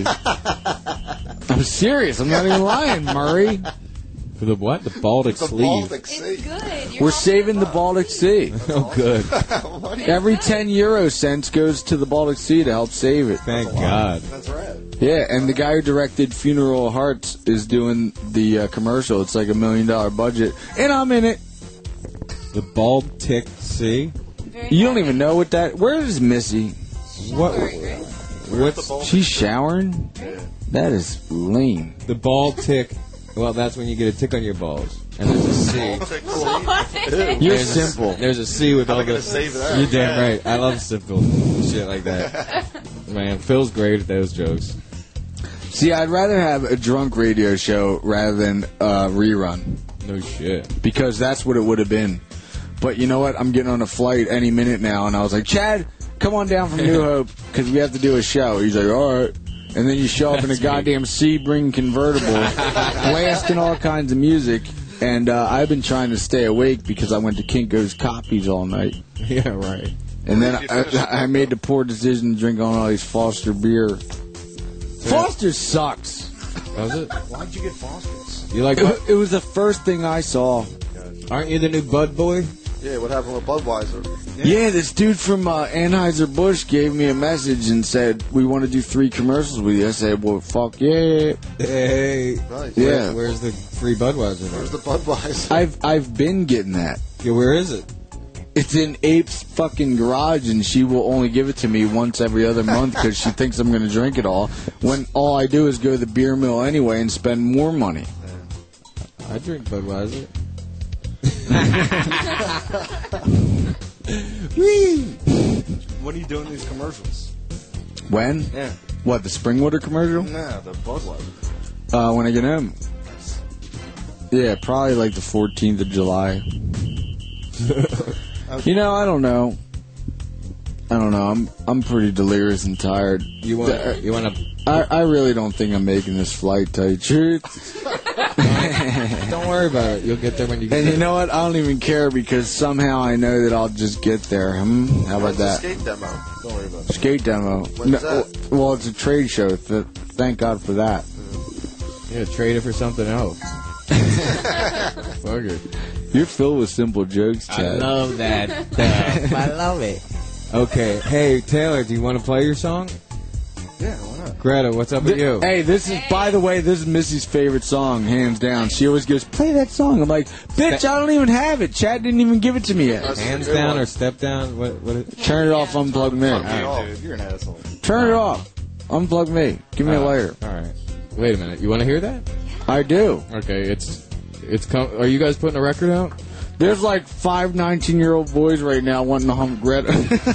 I'm serious. I'm not even lying, Murray.
For the what? The Baltic
The
Sleeve.
Baltic Sea.
Good.
We're saving the Baltic Sea.
Oh, good.
Every 10 euro cents goes to the Baltic Sea to help save it.
Thank God.
That's rad.
Yeah, and the guy who directed Funeral Hearts is doing the commercial. It's like $1 million budget, and I'm in it.
The Baltic Sea?
You don't even know what that... Where is Missy?
What?
What's
She's showering? That is lame.
The Baltic. Well, that's when you get a tick on your balls. And there's a C.
You're
There's
simple.
There's a C with
How am
all
I gonna
the.
save that?
You're damn right. I love simple shit like that. Man, Phil's great at those jokes.
See, I'd rather have a drunk radio show rather than a rerun.
No shit.
Because that's what it would have been. But you know what? I'm getting on a flight any minute now, and I was like, Chad, come on down from New Hope, because we have to do a show. He's like, all right. And then you show up in a goddamn Sebring convertible, blasting all kinds of music. And I've been trying to stay awake because I went to Kinko's Copies all night.
Yeah, right.
And then I made the poor decision to drink on all these Foster beer. Foster sucks.
Was it?
Why'd you get Foster's?
You like?
It was the first thing I saw.
Aren't you the new Bud boy?
Yeah, what happened with Budweiser?
Yeah, this dude from Anheuser-Busch gave me a message and said, we want to do 3 commercials with you. I said, well, fuck yeah.
Hey.
Nice.
Yeah.
Where's the free Budweiser?
Where's the Budweiser?
I've been getting that.
Yeah, where is it?
It's in Ape's fucking garage, and she will only give it to me once every other month because she thinks I'm going to drink it all, when all I do is go to the beer mill anyway and spend more money.
I drink Budweiser.
When are you doing these commercials?
When?
Yeah.
What, the Springwater commercial?
Nah, the Budweiser.
When I get home. Yeah, probably like the 14th of July. You know, I don't know. I'm pretty delirious and tired.
You want to?
I really don't think I'm making this flight, tell you the truth.
Don't worry about it. You'll get there when you get
And
there.
you know what? I don't even care because somehow I know that I'll just get there. How about
When's the
that?
skate demo? Don't worry about it.
Skate demo.
When's that?
Well, it's a trade show. Thank God for that.
Yeah, trade it for something else. Fuck it.
You're filled with simple jokes, Chad.
I love that stuff. I love it.
Okay. Hey, Taylor, do you want to play your song?
Yeah, why not?
Greta, what's up with you?
Hey, this is, by the way, this is Missy's favorite song, hands down. She always goes, play that song. I'm like, bitch, I don't even have it. Chad didn't even give it to me yet.
Hands down or step down?
Turn it off, unplug me.
Dude, you're an asshole.
Turn it off. Unplug me. Give me a lighter.
All right. Wait a minute. You want to hear that?
I do.
Okay, are you guys putting a record out?
There's like 5 19-year-old boys right now wanting to hump Greta.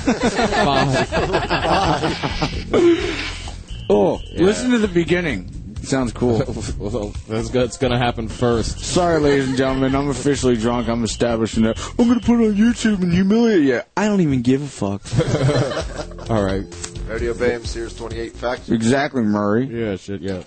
5.
Oh, yeah. Listen to the beginning. Sounds cool.
Well, that's going to happen first.
Sorry, ladies and gentlemen. I'm officially drunk. I'm establishing that. I'm going to put it on YouTube and humiliate you. I don't even give a fuck.
All right.
Radio BAM, Series 28 Faction.
Exactly, Murray.
Yeah, shit, yeah.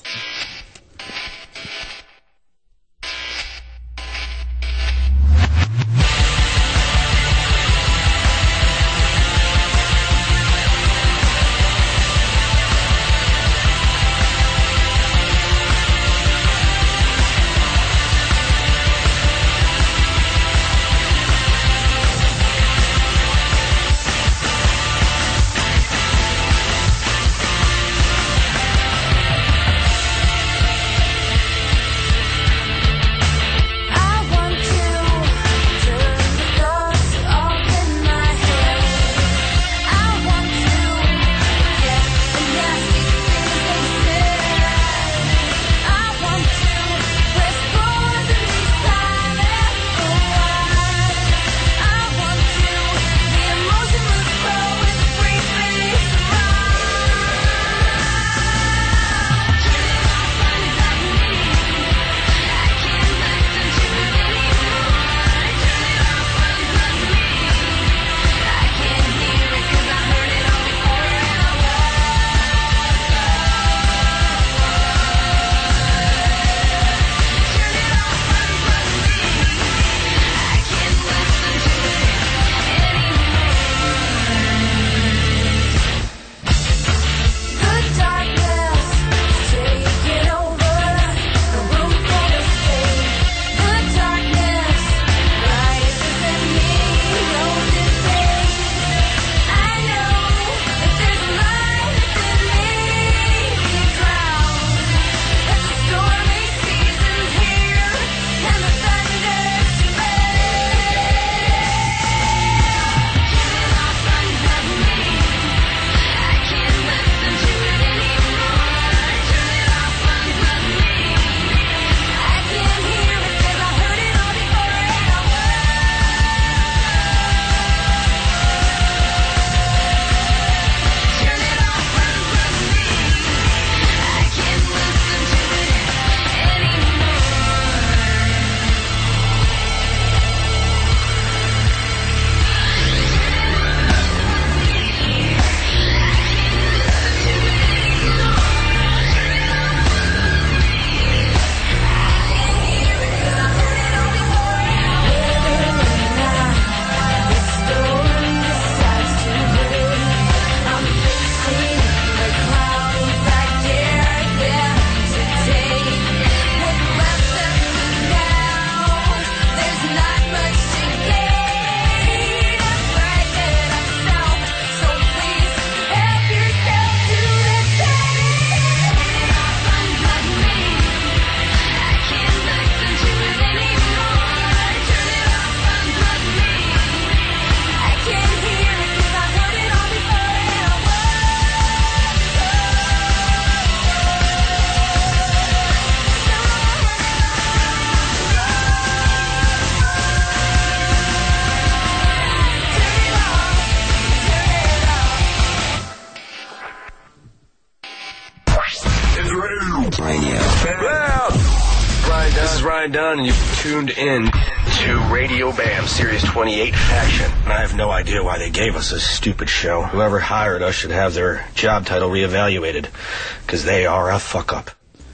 Ryan Dunn, and you've tuned in to Radio BAM, Series 28 Faction. And I have no idea why they gave us this stupid show. Whoever hired us should have their job title reevaluated, because they are a fuck-up.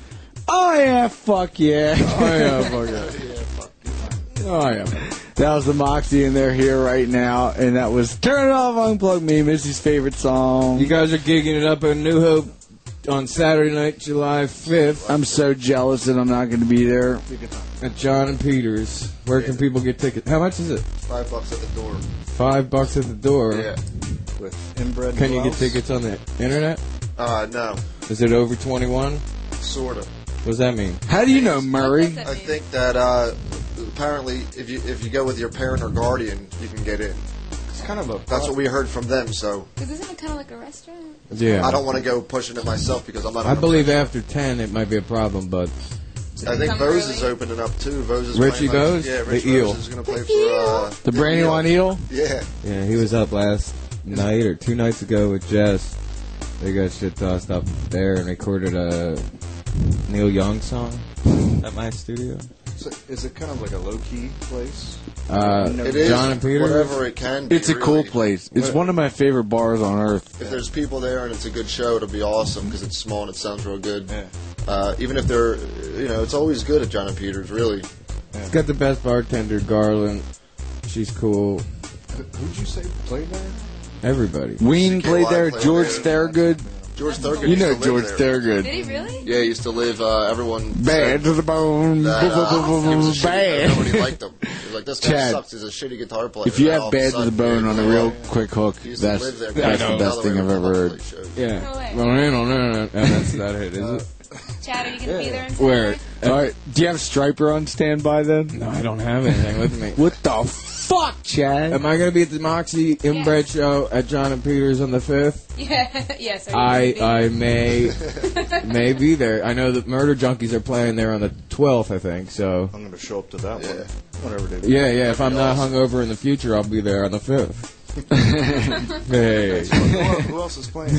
Oh, yeah, fuck yeah.
Oh, yeah, fuck yeah. Oh, yeah.
That was the Moxie, and they're here right now, and that was Turn It Off, Unplug Me, Missy's favorite song.
You guys are gigging it up at New Hope on Saturday night, July 5th.
I'm so jealous that I'm not going to be there.
At John and Peter's. Where can people get tickets? How much is it?
$5 at the door.
$5 at the door?
Yeah.
with inbred.
Can you get
gloves.
tickets on the internet?
No,
Is it over 21?
sort of.
What does that mean?
How do you know, Murray?
I think that apparently, if you go with your parent or guardian, you can get in.
It's kind of a.
That's what we heard from them. So
Because isn't it kind of like a restaurant?
Yeah.
I don't want to go pushing it myself because I'm not.
I believe after 10 it might be a problem, but
I think Bose is opening up too. Bose is
Richie
playing,
Bose?
Yeah,
The
Rich
Eel.
Bose is going to play for
The Brandywine Eel?
Yeah.
yeah, he was up last night or 2 nights ago with Jess. They got shit tossed up there and recorded a Neil Young song at my studio.
So is it kind of like a low key place?
It is
John and Peter.
whatever it can be.
It's a cool
really.
place. It's one of my favorite bars on earth.
If there's people there and it's a good show, it'll be awesome because it's small and it sounds real good.
Yeah.
Even if they're, it's always good at John and Peter's, really.
It's got the best bartender, Garland. She's cool.
Who'd you say played there?
Everybody.
Ween played there.
played
George
there.
Thorogood.
George Thorogood.
You know
used to
George
live there.
Thorogood.
Did he really?
Yeah, he used to live. Everyone
Bad to the bone.
that, he was a shitty guy. Nobody
Bad.
liked him. He was like, this guy
Chad,
sucks. He's a shitty guitar player.
If you
And
have
all of a
Bad to the
sudden,
Bone on a
yeah,
real quick hook,
he used to
that's
live there.
that's the best thing I've ever heard.
Yeah.
No way.
No, that's not it, is it?
Chad, are you going to be there in
Where?
Saturday?
All right. Do you have Striper on standby then?
No, I don't have anything with me.
What the fuck, Chad?
Am I going to be at the Moxie Inbred show at John and Peter's on the 5th?
Yeah. Yes. Are you
I may be there. I know that Murder Junkies are playing there on the 12th, I think, so.
I'm going to show up to that one. Whatever they
Yeah, if I'm not hungover in the future, I'll be there on the 5th. Hey.
Who else is playing?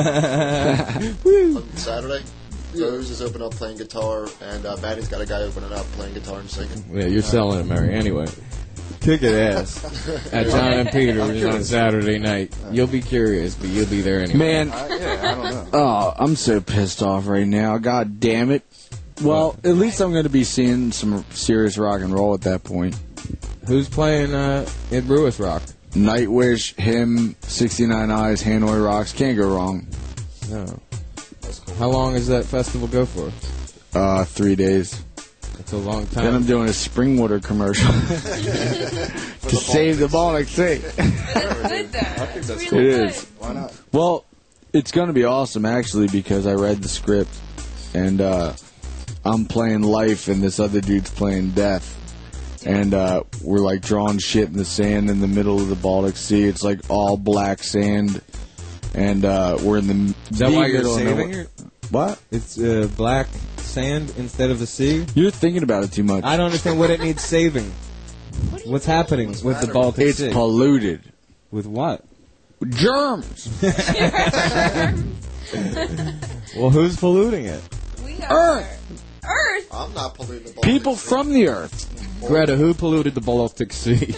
On Saturday, Bose is opening up playing guitar, and Maddie's got a guy opening up playing guitar and singing.
Yeah, you're selling it, Mary. Anyway, kick it ass at John and Peter's on Saturday night. You'll be curious, but you'll be there anyway.
Man,
I don't know.
oh, I'm so pissed off right now. God damn it. Well, at least I'm going to be seeing some serious rock and roll at that point.
Who's playing in Brewis Rock?
Nightwish, him, 69 Eyes, Hanoi Rocks. Can't go wrong.
No. How long does that festival go for?
3 days.
That's a long time.
Then I'm doing a Springwater commercial to save the Baltic Sea.
But it's good, though.
I think that's
It's
cool.
It
really
is.
Why not?
Well, it's going to be awesome, actually, because I read the script, and I'm playing life, and this other dude's playing death. And we're, like, drawing shit in the sand in the middle of the Baltic Sea. It's, like, all black sand, and we're in the
Is that why you're
middle of
saving
nowhere.
it?
What?
It's black sand instead of the sea?
You're thinking about it too much.
I don't understand what it needs saving. What's happening with the Baltic
It's
Sea?
polluted.
With what?
Germs.
Well, who's polluting it?
We
Earth.
Earth.
I'm not polluting the Baltic
People
Sea.
from the Earth.
Greta, who polluted the Baltic Sea?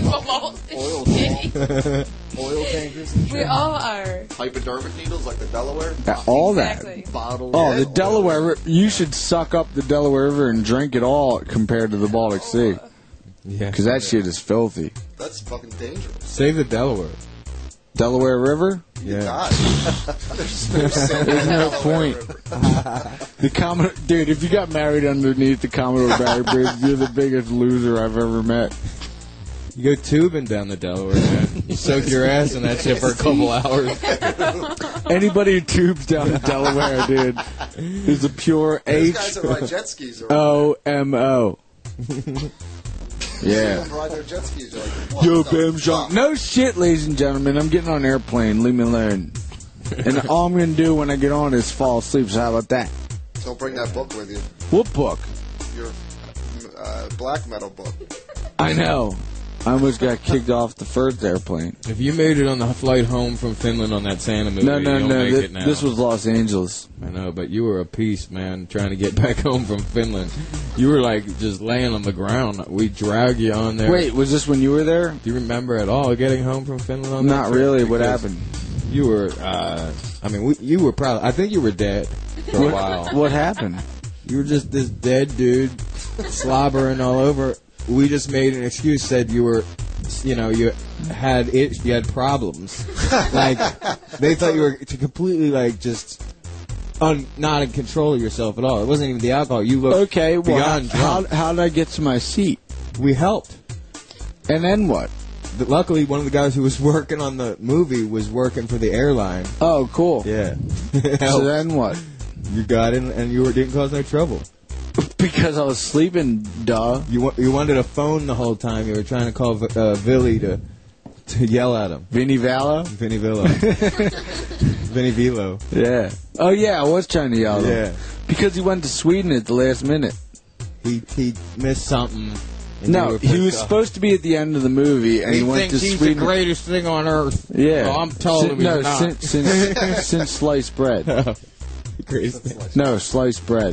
Oil tankers and
We all are.
Hypodermic needles like the Delaware.
All
Exactly.
that.
bottles.
Oh, the Delaware River. You should suck up the Delaware River and drink it all compared to the Baltic Sea.
Yeah.
Because that shit is filthy.
That's fucking dangerous.
Save the Delaware.
Delaware River?
Yeah.
God.
There's no point. The Commodore, dude, if you got married underneath the Commodore Barry Bridge, you're the biggest loser I've ever met.
You go tubing down the Delaware, man. You soak your ass in that shit for a couple hours.
Anybody who tubes down the Delaware, dude, is a pure
Those guys that ride jet skis are
H-O-M-O. Yeah.
Them ride their jet skis. You're like, what
Yo,
the
Bam
fuck?
Shunk. No shit, ladies and gentlemen. I'm getting on an airplane. Leave me alone. And all I'm going to do when I get on is fall asleep. So how about that?
Don't bring that book with you.
What book?
Your black metal book.
I know. I almost got kicked off the first airplane.
If you made it on the flight home from Finland on that Santa movie,
No.
you don't make it now.
This was Los Angeles.
I know, but you were a piece, man, trying to get back home from Finland. You were like just laying on the ground. We dragged you on there.
Wait, was this when you were there?
Do you remember at all getting home from Finland on that
Not
trip?
really. What
Because
happened?
You were, you were probably, I think you were dead for a while.
What happened?
You were just this dead dude slobbering all over. We just made an excuse, said you were, you had problems. Like, they thought you were completely, like, just not in control of yourself at all. It wasn't even the alcohol. You looked beyond drunk.
How did I get to my seat?
We helped.
And then what?
luckily, one of the guys who was working on the movie was working for the airline.
Oh, cool.
Yeah.
So then what?
You got in and you didn't cause no trouble.
Because I was sleeping, duh.
You wanted a phone the whole time. You were trying to call Billy to yell at him.
Vinny Valo?
Vinny Vilo. Vinny Vilo.
Yeah. Oh, yeah, I was trying to yell at him.
Yeah.
Because he went to Sweden at the last minute.
He missed something. And
No, he was supposed to be at the end of the movie, and he went to
he's
Sweden.
the greatest thing on earth.
Yeah.
Well, I'm telling him he's not.
Since sliced bread. No, sliced bread.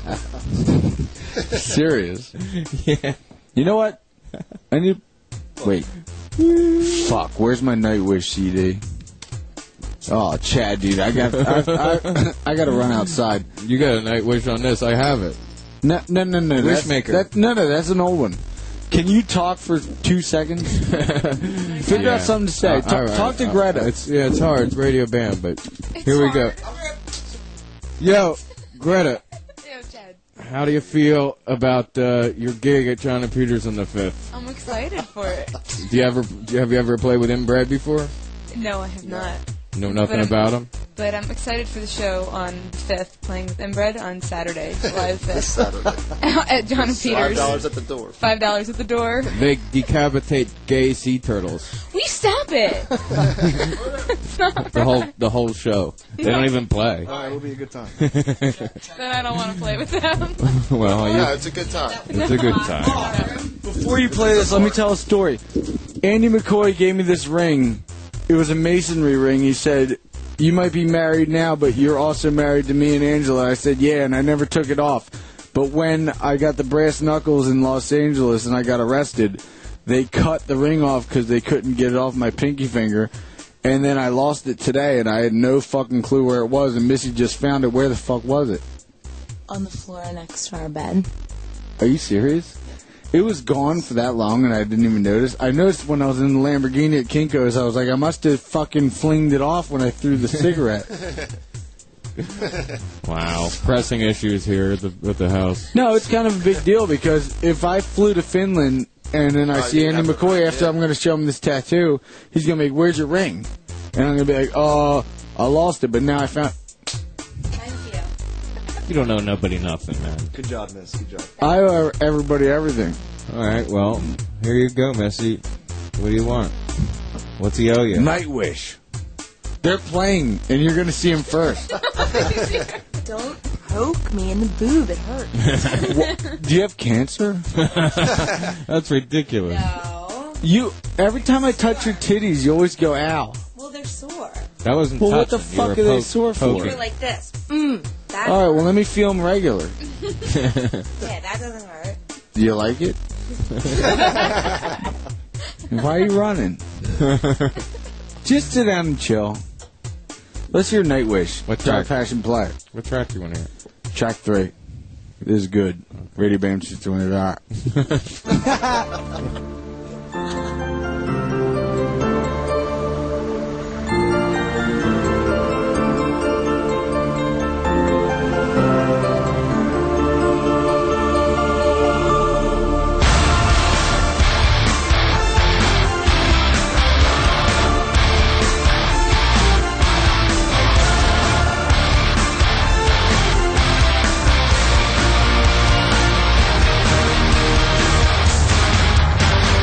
Serious.
Yeah.
You know what? I need. Wait. Fuck. Where's my Nightwish CD? Oh, Chad, dude, I got to run outside.
You got a Nightwish on this? I have it.
No.
Wishmaker.
No, that's an old one. Can you talk for 2 seconds? Figure out something to say. Talk to Greta.
It's hard. It's Radio Bam, but here we go. Yo, Greta.
Yo, Chad.
How do you feel about your gig at John and Peters on the 5th?
I'm excited for it.
Have you ever played with Inbred before?
No, I have not.
Know nothing about him?
But I'm excited for the show on the 5th, playing with Inbred on Saturday, July the 5th.
This Saturday.
At John and Peters.
$5 at the door.
$5 at the door.
They decapitate gay sea turtles.
We stop it! Stop.
The whole show. They don't even play.
All right, it'll be a good time.
Then I don't want to play with them.
Well,
Yeah, it's a good time.
It's a good time.
Before you play this, let me tell a story. Andy McCoy gave me this ring. It was a masonry ring. He said, "You might be married now, but you're also married to me and Angela." I said, "Yeah," and I never took it off. But when I got the brass knuckles in Los Angeles and I got arrested, they cut the ring off because they couldn't get it off my pinky finger. And then I lost it today, and I had no fucking clue where it was, and Missy just found it. Where the fuck was it?
On the floor next to our bed.
Are you serious? It was gone for that long, and I didn't even notice. I noticed when I was in the Lamborghini at Kinko's, I was like, I must have fucking flinged it off when I threw the cigarette.
Wow. Pressing issues here at the house.
No, it's kind of a big deal, because if I flew to Finland and then I see Andy McCoy after I'm going to show him this tattoo, he's going to be like, "Where's your ring?" And I'm going to be like, "Oh, I lost it, but now I found."
You don't know nobody nothing, man.
Good job, Miss. Good job.
I owe everybody everything.
All right, well, here you go, Missy. What do you want? What's he owe you?
Nightwish. They're playing, and you're going to see him first.
Don't poke me in the boob. It hurts.
Do you have cancer?
That's ridiculous.
No.
Every time I touch your titties, you always go, "Ow."
Well, they're sore.
That wasn't
Well, what
touching.
the fuck are they sore for?
poking.
You're like this. That
All right, well, let me feel them regular.
Yeah, that doesn't hurt.
Do you like it? Why are you running? Just sit down and chill. Let's hear Nightwish.
What
Dark
track?
Passion Play.
What track do you want to hear?
Track 3. This is good. Radio Bam shit's doing that.
Thank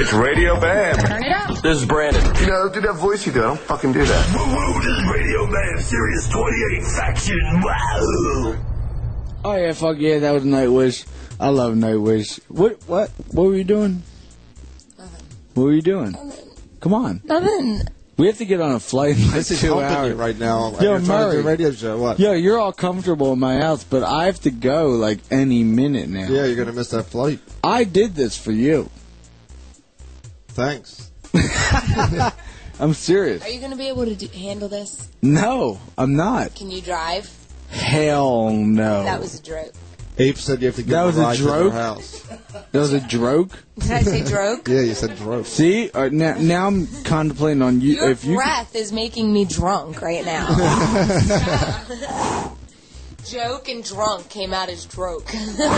It's Radio Bam.
Turn it up.
This is Brandon. You know, do that voice you do. I don't fucking do that.
Woo-woo, this is Radio Bam, Sirius 28 Faction. Wow.
Oh yeah, fuck yeah, that was Nightwish. I love Nightwish. What were you doing?
Nothing.
What were you doing? Come on.
Nothing.
We have to get on a flight in like
This is
2
humping
hours.
you right now.
Yo,
You're trying to do
Murray.
a radio show. What?
Yo, you're all comfortable in my house, but I have to go like any minute now.
Yeah, you're gonna miss that flight.
I did this for you.
Thanks.
I'm serious.
Are you going to be able to handle this?
No, I'm not.
Can you drive?
Hell no.
That was a joke.
Ape said you have to get
That was
a
a
ride to their
joke?
house.
That was a joke?
Did I say joke?
Yeah, you said joke.
See? Now I'm contemplating on you.
Your
If you
breath is making me drunk right now. Joke and drunk came out as droke.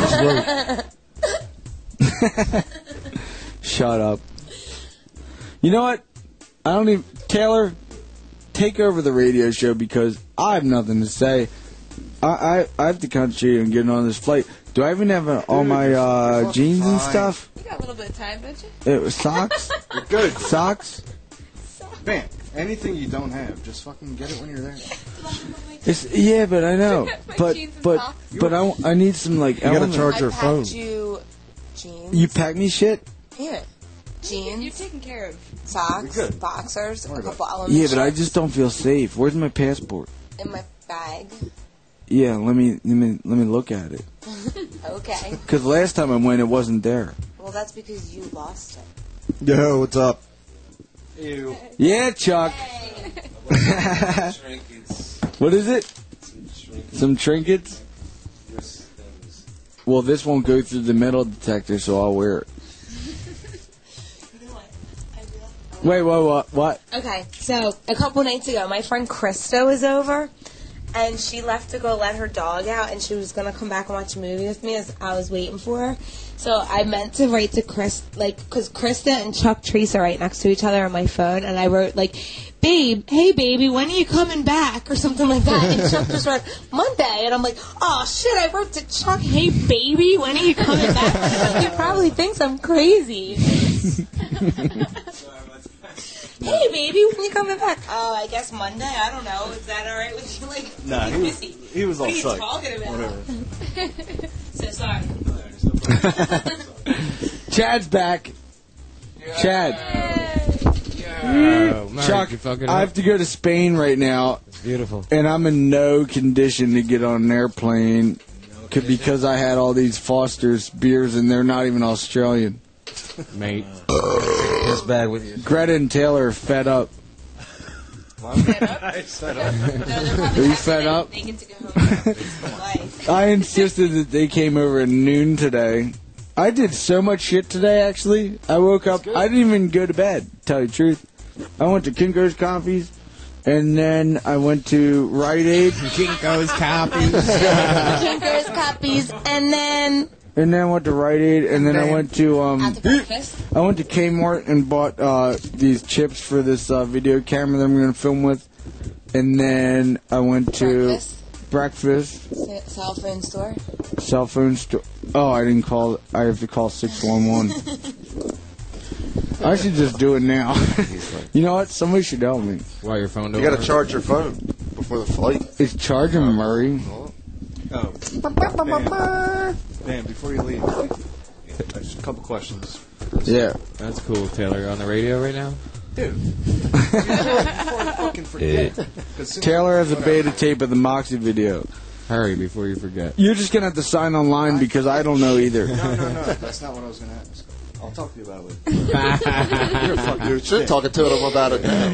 Shut up. You know what? I don't even... Taylor, take over the radio show because I have nothing to say. I have to concentrate on getting on this flight. Do I even have all my jeans and stuff?
You got a little bit of time, don't you?
It was socks?
You're good.
Socks?
Bam. Anything you don't have, just fucking get it when you're there.
Yeah, but I know.
My
But
jeans and
but
socks.
but I need some like
You gotta
elements.
charge your
I
phone.
packed you jeans.
You pack me shit?
Here. Jeans.
You're taken care of.
Socks.
You're good.
Boxers. A couple elements.
Yeah, but I just don't feel safe. Where's my passport?
In my bag.
Yeah, let me look at it.
Okay.
Because last time I went, it wasn't there.
Well, that's because you lost it.
Yo, what's up?
Ew.
Yeah, Chuck. What is it? Some trinkets? Well, this won't go through the metal detector, so I'll wear it. Wait, what?
Okay, so a couple nights ago, my friend Krista was over, and she left to go let her dog out, and she was going to come back and watch a movie with me as I was waiting for her. So I meant to write to Chris, because Krista and Chuck Treese are right next to each other on my phone, and I wrote, babe, hey baby, when are you coming back? Or something like that. And Chuck just wrote, Monday. And I'm like, oh shit, I wrote to Chuck, hey baby, when are you coming back? He probably thinks I'm crazy. Hey baby, when you coming back? Oh, I guess Monday. I don't know. Is that all right with you?
Nah, he was all
what are you
psyched.
talking about?
Whatever.
So sorry.
Chad's back. Chad.
Oh, Murray,
Chuck,
you fucking
I have to go to Spain right now.
It's beautiful.
And I'm in no condition to get on an airplane because I had all these Foster's beers and they're not even Australian.
Mate.
This bag with you.
Greta and Taylor are fed up. Are you fed up?
They get to go home.
I insisted that they came over at noon today. I did so much shit today, actually. I woke up. I didn't even go to bed, to tell you the truth. I went to Kinko's Coffees, and then I went to Rite Aid.
Kinko's Coffees.
Kinko's copies, and then
And then I went to Rite Aid, and then I went to
out to breakfast.
I went to Kmart and bought these chips for this video camera that I'm going to film with. And then I went to breakfast.
Cell phone store.
Cell phone store. Oh, I didn't call. I have to call 611. I should just do it now. You know what? Somebody should help me.
Why your phone don't
You got to
work?
charge your phone before the flight.
It's charging, Murray.
Oh. Damn, before you leave, just a couple questions.
Yeah.
That's cool, Taylor. You're on the radio right now?
Dude. Before I fucking forget.
Taylor has a beta tape of the Moxie video.
Hurry before you forget.
You're just going to have to sign online because I don't know either.
No. That's not what I was going to ask. I'll talk to you about it later.
You're a fucking dude. Should talking to them about it now.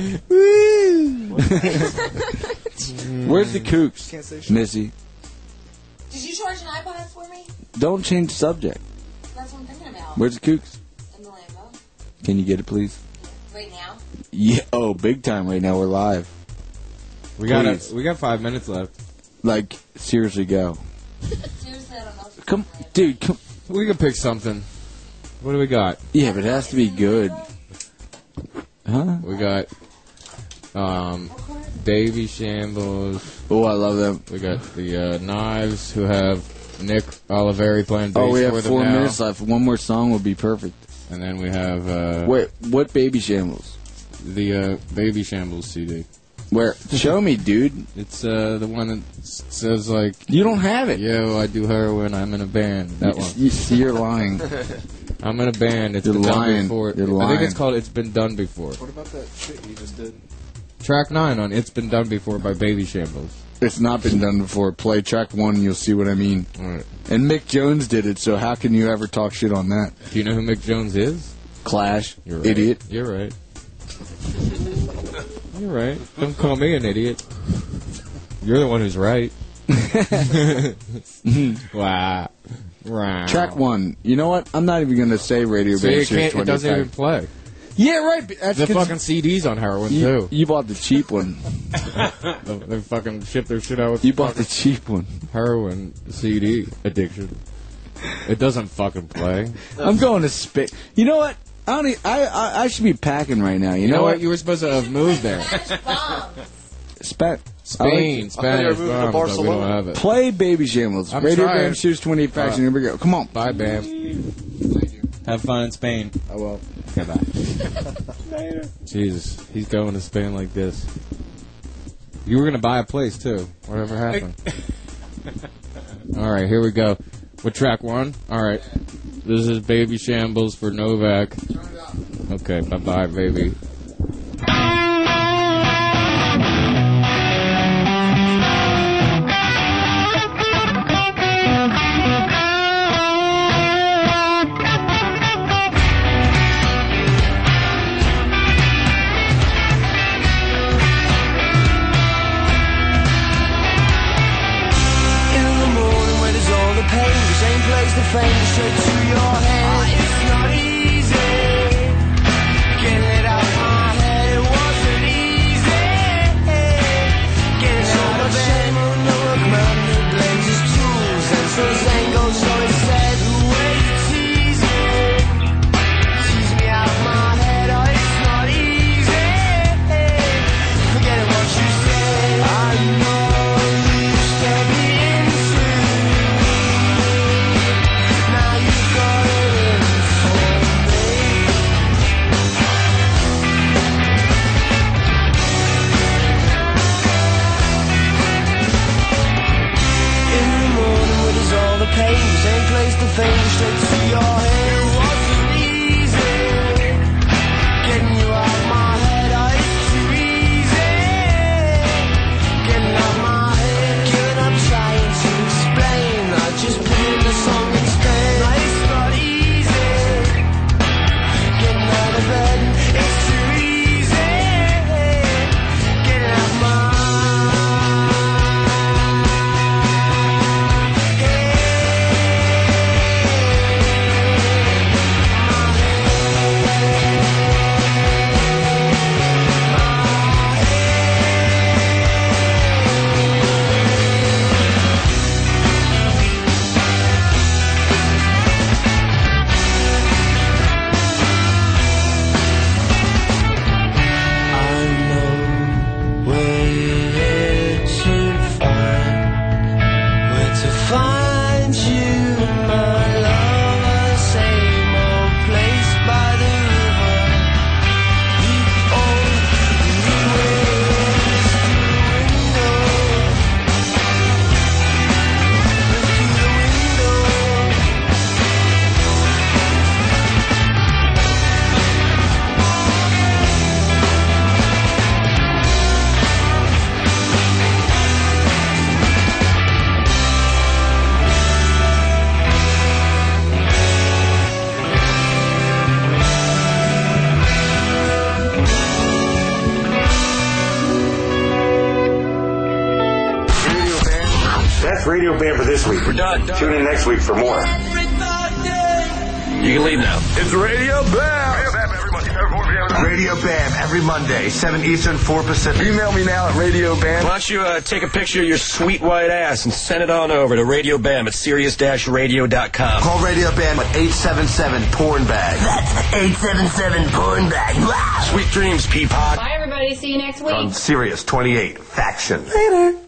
Where's the kooks,
Can't say shit.
Missy?
Did you charge an iPod for me?
Don't change the subject.
That's what I'm thinking about.
Where's the kooks?
In the Lambo.
Can you get it, please?
Right now.
Yeah. Oh, big time right now. We're live.
We got
Please.
we got 5 minutes left.
Like, seriously, go.
Seriously, I don't know.
Come, dude, come.
We can pick something. What do we got?
Yeah, but it has to be good. Huh?
We got Davy Shambles.
Oh, I love them.
We got the Knives, who have Nick Oliveri playing bass
Oh, we
for
have
them
4
now.
minutes left. One more song would be perfect.
And then we have...
Wait, what Baby Shambles?
The Baby Shambles CD.
Where? Show me, dude.
It's the one that says, like...
You don't have it.
Yo, I do heroin, I'm in a band. That one.
You're lying.
I'm in a band. It's been done before. I think it's called It's Been Done Before.
What about that shit you just did?
Track 9 on It's Been Done Before by Baby Shambles.
It's not been done before. Play track 1 and you'll see what I mean.
All right.
And Mick Jones did it, so how can you ever talk shit on that?
Do you know who Mick Jones is?
Clash.
You're right.
Idiot.
You're right. You're right. Don't call me an idiot. You're the one who's right. Wow.
Track 1. You know what? I'm not even going to say Radio Band Series 25.
It doesn't even play.
Yeah, right. That's
the fucking CD's on heroin, too.
You bought the cheap one.
They fucking ship their shit out with
You bought the cheap one.
Heroin CD addiction. It doesn't fucking play.
I'm going to spit. You know what? I should be packing right now. You know what?
You were supposed to have moved there. Spain, Spanish bombs, but we don't have it.
Play Baby Shambles.
I'm
Radio
trying.
Bam Series 28 Faction. Here we go. Come on.
Bye, Bam.
Have fun in Spain.
I will.
Okay, bye. Jesus, he's going to Spain like this. You were going to buy a place, too. Whatever happened. All right, here we go. With track 1? All right. This is Baby Shambles for Novak. Okay, bye-bye, baby.
The flame straight to your head. It's not easy getting it out of my head. It wasn't easy getting out of bed. No look, man, who blames his tools and so his angles. So he said, who ways to tease me out of my head. Oh, it's not easy forgetting what you said. I know you stared me into. Same place to fade straight to your head. It wasn't easy getting you out of my head. Oh, it's too easy getting out of my head. Giving up trying to explain. I just put in the song instead. No, it's not easy getting out of bed. It's too easy getting out of my head. Find you, my lover, same old place by the river. The only way is through the
That's Radio Bam for this week. We're done. Tune in next week for more. You can leave now. It's Radio Bam. Radio Bam every Monday, 7 Eastern, 4 Pacific. Email me now at Radio Bam. Why don't you take a picture of your sweet white ass and send it on over to Radio Bam at Sirius-Radio.com. Call Radio Bam at 877-PORN-BAG. That's 877-PORN-BAG. Wow. Sweet dreams, Peapod.
Bye, everybody. See you next week.
On Sirius 28 Faction. Later.